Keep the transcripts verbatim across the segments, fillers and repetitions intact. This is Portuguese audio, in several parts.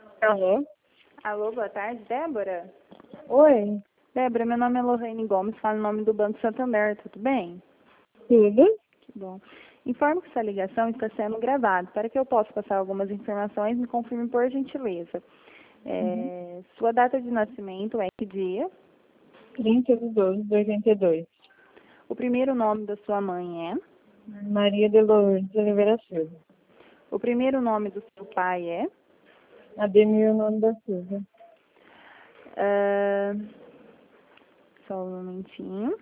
Alô? Alô, boa tarde, Débora? Oi, Débora, meu nome é Lorraine Gomes, falo em nome do Banco Santander, tudo bem? tudo? Que bom. Informo que essa ligação está sendo gravada. Para que eu possa passar algumas informações, me confirme por gentileza. Uhum. É, sua data de nascimento é que dia? trinta de doze de oitenta e dois. O primeiro nome da sua mãe é? Maria de Lourdes Oliveira Silva. O primeiro nome do seu pai é? Ademir Nome da Silva. Ah, só um momentinho.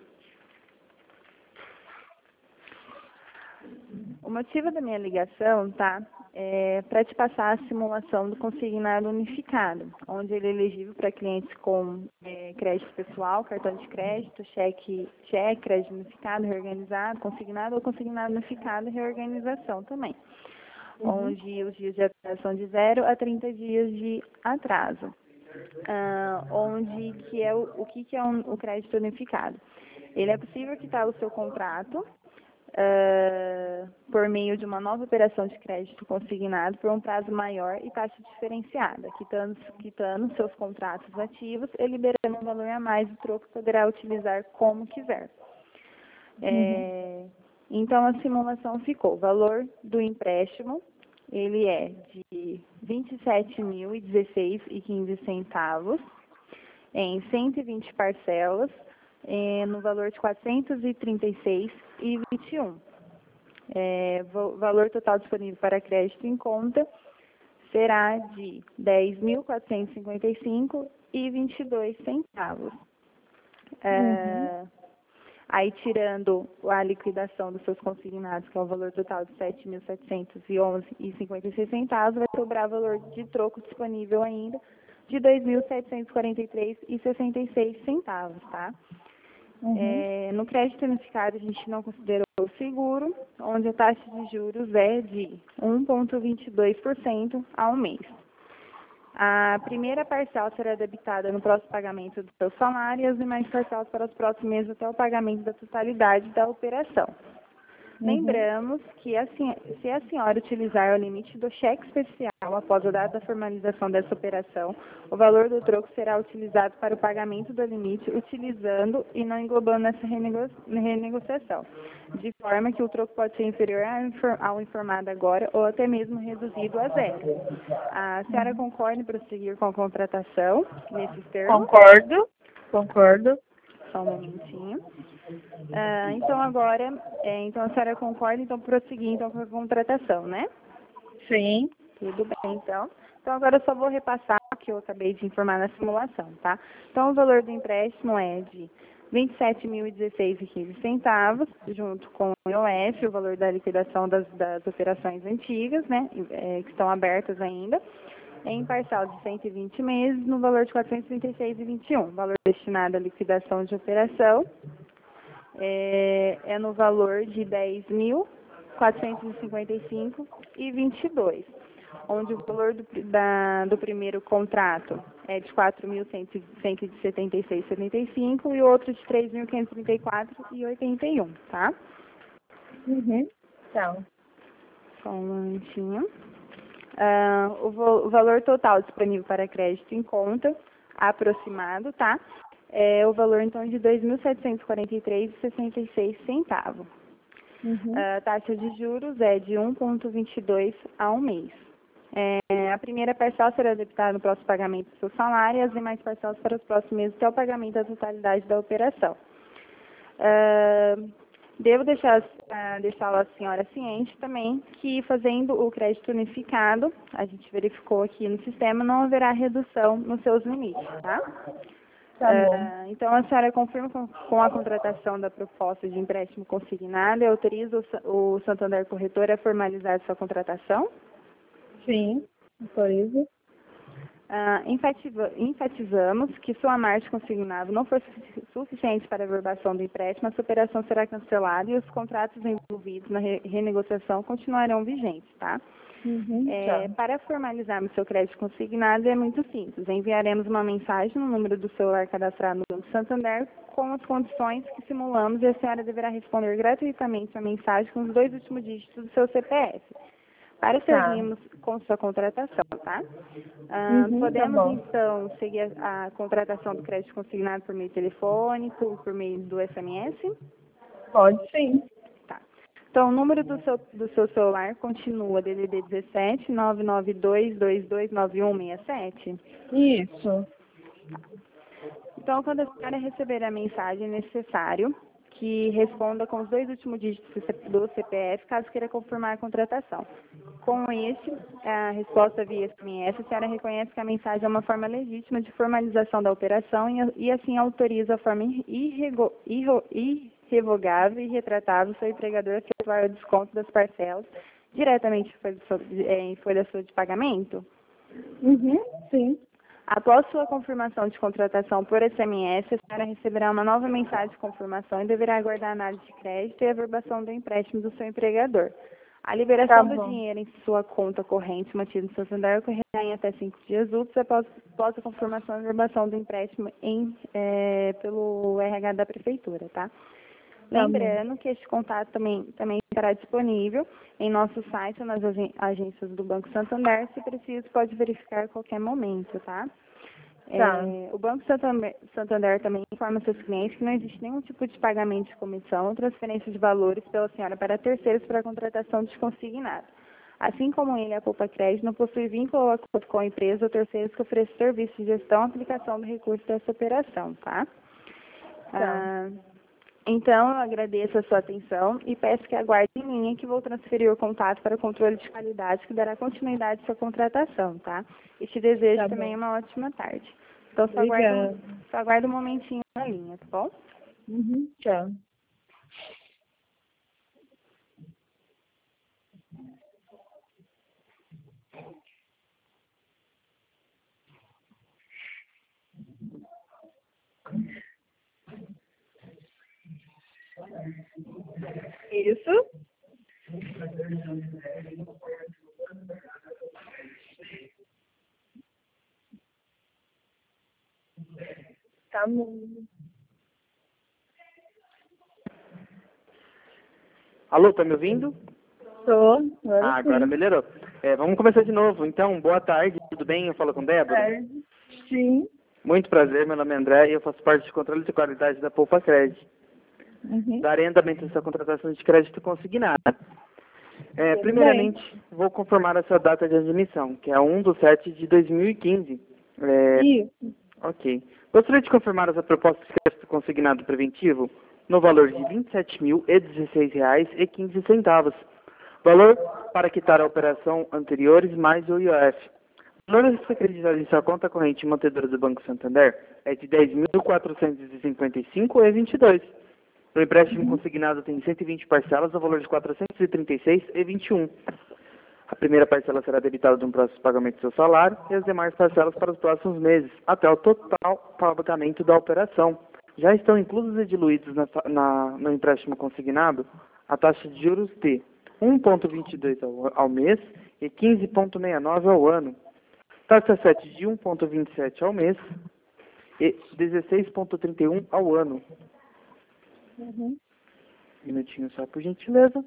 O motivo da minha ligação, tá? É para te passar a simulação do consignado unificado, onde ele é elegível para clientes com é, crédito pessoal, cartão de crédito, cheque, cheque, crédito unificado, reorganizado, consignado ou consignado unificado e reorganização também. Uhum. Onde os dias de atração de zero a trinta dias de atraso. Ah, onde que é o, o que, que é um, o crédito unificado? Ele é possível quitar o seu contrato Uh, por meio de uma nova operação de crédito consignado por um prazo maior e taxa diferenciada, quitando, quitando seus contratos ativos e liberando um valor a mais do troco que poderá utilizar como quiser. Uhum. É, então, a simulação ficou, o valor do empréstimo, ele é de vinte e sete mil e dezesseis reais e quinze centavos, em cento e vinte parcelas, é, no valor de quatrocentos e trinta e seis reais e vinte e um. É, o valor total disponível para crédito em conta será de dez mil quatrocentos e cinquenta e cinco reais e vinte e dois centavos. Uhum. É, aí, tirando a liquidação dos seus consignados, que é o valor total de sete mil setecentos e onze reais e cinquenta e seis centavos, vai sobrar valor de troco disponível ainda de dois mil setecentos e quarenta e três reais e sessenta e seis centavos, tá? Uhum. É, no crédito unificado, a gente não considerou o seguro, onde a taxa de juros é de um vírgula vinte e dois por cento ao mês. A primeira parcela será debitada no próximo pagamento do seu salário e as demais parcelas para os próximos meses até o pagamento da totalidade da operação. Uhum. Lembramos que a sen- se a senhora utilizar o limite do cheque especial após a data da formalização dessa operação, o valor do troco será utilizado para o pagamento do limite, utilizando e não englobando essa renego- renegociação, de forma que o troco pode ser inferior ao infor- ao informado agora ou até mesmo reduzido a zero. A senhora Uhum. concorda em prosseguir com a contratação nesses termos? Concordo. Concordo. Só um momentinho. Ah, então agora, é, então a senhora concorda, então prosseguir então com a contratação, né? Sim. Tudo bem, então. Então agora eu só vou repassar o que eu acabei de informar na simulação, tá? Então o valor do empréstimo é de vinte e sete mil e dezesseis reais e quinze centavos, junto com o I O F, o valor da liquidação das, das operações antigas, né, é, que estão abertas ainda, em parcela de cento e vinte meses, no valor de quatrocentos e trinta e seis reais e vinte e um. Valor destinado à liquidação de operação é, é no valor de dez mil quatrocentos e cinquenta e cinco reais e vinte e dois, onde o valor do, da, do primeiro contrato é de quatro mil cento e setenta e seis reais e setenta e cinco e o outro de três mil quinhentos e trinta e quatro reais e oitenta e um, tá? Uhum. Então. Só um momentinho. Ah, o, vo- o valor total disponível para crédito em conta, aproximado, tá? É o valor, então, de dois mil setecentos e quarenta e três reais e sessenta e seis centavos. Uhum. A taxa de juros é de um vírgula vinte e dois ao mês. É, a primeira parcela será debitada no próximo pagamento do seu salário e as demais parcelas para os próximos meses até o pagamento da totalidade da operação. Ah, devo deixar, ah, deixá-la a senhora ciente também que fazendo o crédito unificado, a gente verificou aqui no sistema, não haverá redução nos seus limites, tá? Tá bom. Ah, então, a senhora confirma com, com a contratação da proposta de empréstimo consignado e autoriza o, Sa- o Santander Corretor a formalizar sua contratação? Sim. Autorizo. Ah, enfativa- enfatizamos que sua margem consignado não for sufici- suficiente para a averbação do empréstimo, essa operação será cancelada e os contratos envolvidos na re- renegociação continuarão vigentes, tá? Uhum. É, Tá. para formalizarmos seu crédito consignado é muito simples. Enviaremos uma mensagem no número do celular cadastrado no Banco Santander com as condições que simulamos e a senhora deverá responder gratuitamente a mensagem com os dois últimos dígitos do seu C P F. para Tá. seguirmos com sua contratação, tá? Ah, Uhum, tá podemos, bom. então, seguir a, a contratação do crédito consignado por meio telefônico, por meio do S M S? Pode sim. Tá. Então, o número do seu, do seu celular continua D D D dezessete, nove nove dois, dois dois nove um seis sete? Isso. Então, quando a senhora receber a mensagem, é necessário que responda com os dois últimos dígitos do C P F, caso queira confirmar a contratação. Com este, a resposta via S M S, a senhora reconhece que a mensagem é uma forma legítima de formalização da operação e, e assim autoriza a forma irrego, irro, irrevogável e retratável do seu empregador a efetuar o desconto das parcelas diretamente em folha de so- eh, em folha sua de pagamento? Uhum, sim. Após sua confirmação de contratação por S M S, a senhora receberá uma nova mensagem de confirmação e deverá aguardar a análise de crédito e a averbação do empréstimo do seu empregador. A liberação Tá do bom. dinheiro em sua conta corrente mantida no Santander ocorrerá em até cinco dias úteis após, após a confirmação e averbação do empréstimo em, eh, pelo R H da Prefeitura, tá? Tá Lembrando que este contato também, também estará disponível em nosso site ou nas agen- agências do Banco Santander. Se preciso, pode verificar a qualquer momento, tá? Tá. É, o Banco Santander, Santander também informa seus clientes que não existe nenhum tipo de pagamento de comissão ou transferência de valores pela senhora para terceiros para a contratação de consignado. Assim como ele, a Poupa Crédito não possui vínculo ou acordo com a empresa ou terceiros que ofereçam serviços de gestão e aplicação do recurso dessa operação, tá? Tá. Ah, então, eu agradeço a sua atenção e peço que aguarde em linha que vou transferir o contato para o controle de qualidade que dará continuidade à sua contratação, tá? E te desejo Tá também bom. uma ótima tarde. Então, só aguarda, Obrigada. um- só aguarda um momentinho na linha, tá bom? Uhum, tchau. Isso. Tá bom. Alô, tá me ouvindo? Tô. Agora Ah, agora sim. melhorou. É, vamos começar de novo. Então, boa tarde, tudo bem? Eu falo com Débora. É. Sim. Muito prazer, meu nome é André e eu faço parte de controle de qualidade da Poupa Crédito. Uhum. Darei andamento à sua contratação de crédito consignado. É, Tudo primeiramente, vou confirmar a sua data de admissão, que é um de sete de dois mil e quinze. É, Isso. ok. Gostaria de confirmar essa proposta de crédito consignado preventivo no valor de vinte e sete mil e dezesseis reais e quinze centavos. Valor para quitar a operação anteriores mais o I O F. O valor acreditado em sua conta corrente mantedora do Banco Santander é de dez mil quatrocentos e cinquenta e cinco reais e vinte e dois centavos. O empréstimo consignado tem cento e vinte parcelas, ao valor de quatrocentos e trinta e seis reais e vinte e um centavos. A primeira parcela será debitada de um próximo pagamento do seu salário e as demais parcelas para os próximos meses, até o total pagamento da operação. Já estão inclusos e diluídos na, na, no empréstimo consignado a taxa de juros de um vírgula vinte e dois ao, ao mês e quinze vírgula sessenta e nove ao ano. Taxa sete de um vírgula vinte e sete ao mês e dezesseis vírgula trinta e um ao ano. Uhum. Um minutinho só, por gentileza.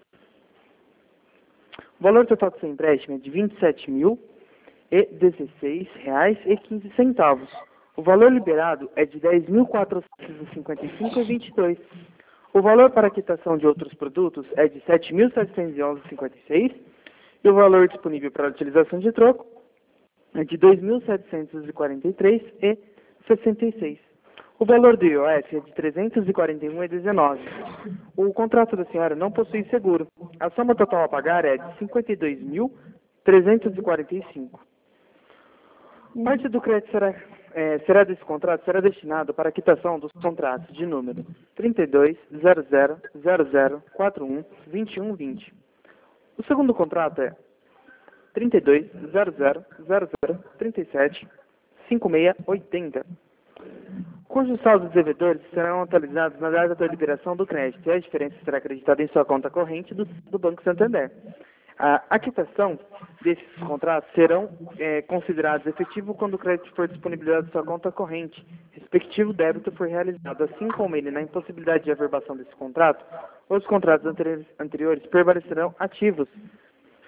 O valor total do seu empréstimo é de vinte e sete mil e dezesseis reais e quinze centavos. O valor liberado é de dez mil quatrocentos e cinquenta e cinco reais e vinte e dois centavos. O valor para quitação de outros produtos é de sete mil setecentos e onze reais e cinquenta e seis centavos. E o valor disponível para utilização de troco é de dois mil setecentos e quarenta e três reais e sessenta e seis centavos. O valor do I O F é de trezentos e quarenta e um reais e dezenove centavos. O contrato da senhora não possui seguro. A soma total a pagar é de cinquenta e dois mil trezentos e quarenta e cinco reais. Parte do crédito será, é, será desse contrato será destinado para a quitação dos contratos de número trinta e dois, zero zero, zero zero, quarenta e um, vinte e um, vinte. O segundo contrato é trinta e dois, zero zero, zero zero, trinta e sete, cinquenta e seis, oitenta, cujos saldos devedores serão atualizados na data da liberação do crédito e a diferença será acreditada em sua conta corrente do, do Banco Santander. A, a quitação desses contratos serão é, considerados efetivos quando o crédito for disponibilizado em sua conta corrente, respectivo débito for realizado, assim como ele na impossibilidade de averbação desse contrato, os contratos anteriores, anteriores permanecerão ativos,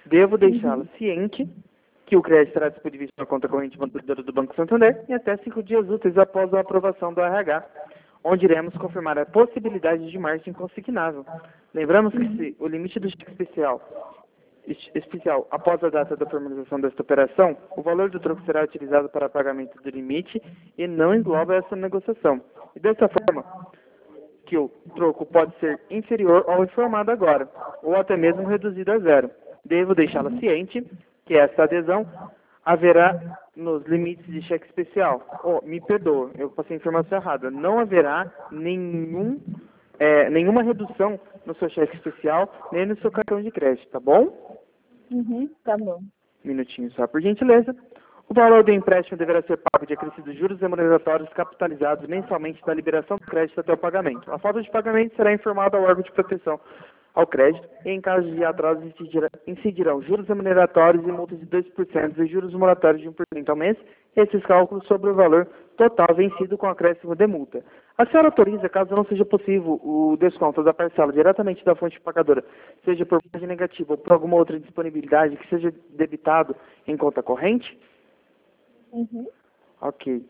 Devo deixá-la ciente que o crédito será disponível na conta corrente mantenedora do Banco Santander em até cinco dias úteis após a aprovação do R H, onde iremos confirmar a possibilidade de margem consignável. Lembramos que se o limite do cheque especial, especial após a data da formalização desta operação, o valor do troco será utilizado para pagamento do limite e não engloba essa negociação. E dessa forma, que o troco pode ser inferior ao informado agora, ou até mesmo reduzido a zero. Devo deixá-la ciente que esta adesão haverá nos limites de cheque especial. Oh, me perdoa, eu passei a informação errada. Não haverá nenhum, é, nenhuma redução no seu cheque especial, nem no seu cartão de crédito, tá bom? Uhum, tá bom. Minutinho só, por gentileza. O valor do empréstimo deverá ser pago de acrescidos juros remuneratórios capitalizados mensalmente da liberação do crédito até o pagamento. A falta de pagamento será informada ao órgão de proteção ao crédito e, em caso de atraso, incidirão juros remuneratórios e multas de dois por cento e juros moratórios de um por cento ao mês. Esses cálculos sobre o valor total vencido com acréscimo de multa. A senhora autoriza, caso não seja possível, o desconto da parcela diretamente da fonte pagadora, seja por margem negativa ou por alguma outra disponibilidade que seja debitado em conta corrente? Uhum. Ok.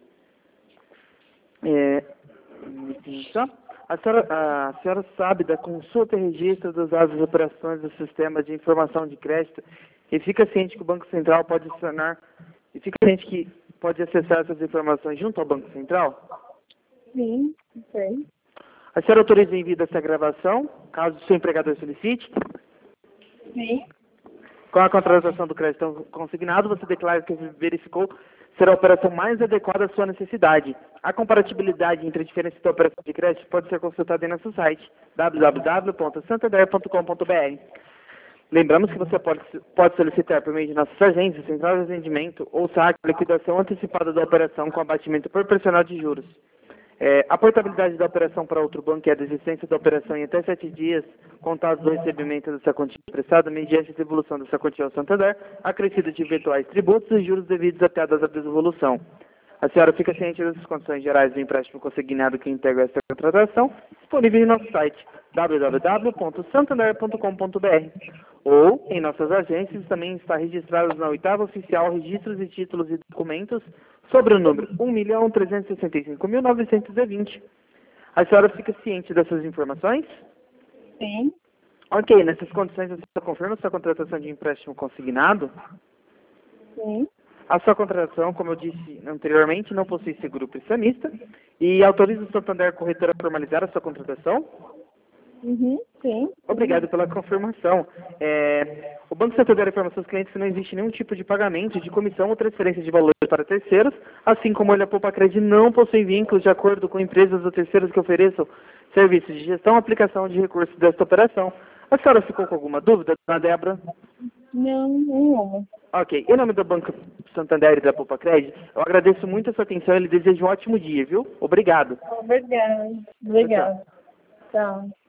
É, então, a senhora, a senhora sabe da consulta e registro dos dados das operações do sistema de informação de crédito e fica ciente que o Banco Central pode acionar e fica ciente que pode acessar essas informações junto ao Banco Central? Sim, sei. A senhora autoriza o envio dessa gravação, caso o seu empregador solicite? Sim. Com a contratação do crédito consignado, você declara que verificou ser a operação mais adequada à sua necessidade. A comparatibilidade entre a diferença da operação de crédito pode ser consultada em nosso site, w w w ponto santander ponto com ponto b r. Lembramos que você pode, pode solicitar por meio de nossas agências, central de atendimento ou saque a liquidação antecipada da operação com abatimento proporcional de juros. É, a portabilidade da operação para outro banco é a desistência da operação em até sete dias, contados do recebimento dessa quantia prestada mediante a devolução dessa quantia ao Santander, acrescido de eventuais tributos e juros devidos até a data da devolução. A senhora fica ciente das condições gerais do empréstimo consignado que integra esta contratação, disponível em nosso site, w w w ponto santander ponto com ponto b r. Ou, em nossas agências, também está registrados na oitava oficial Registros e Títulos e Documentos sobre o número um milhão trezentos e sessenta e cinco mil novecentos e vinte. A senhora fica ciente dessas informações? Sim. Ok, nessas condições, a senhora confirma sua contratação de empréstimo consignado? Sim. A sua contratação, como eu disse anteriormente, não possui seguro prestamista e autoriza o Santander Corretora a formalizar a sua contratação? Uhum, sim. Obrigado pela confirmação. É, o Banco Santander informa aos seus clientes que não existe nenhum tipo de pagamento, de comissão ou transferência de valores para terceiros, assim como ele, a Poupa Cred, não possui vínculos de acordo com empresas ou terceiros que ofereçam serviços de gestão ou aplicação de recursos desta operação. A senhora ficou com alguma dúvida, dona Débora? Não, nenhuma. Ok. Em nome do Banco Santander e da Poupa Cred, eu agradeço muito a sua atenção e lhe desejo um ótimo dia, viu? Obrigado. Obrigada. Obrigada. Tchau.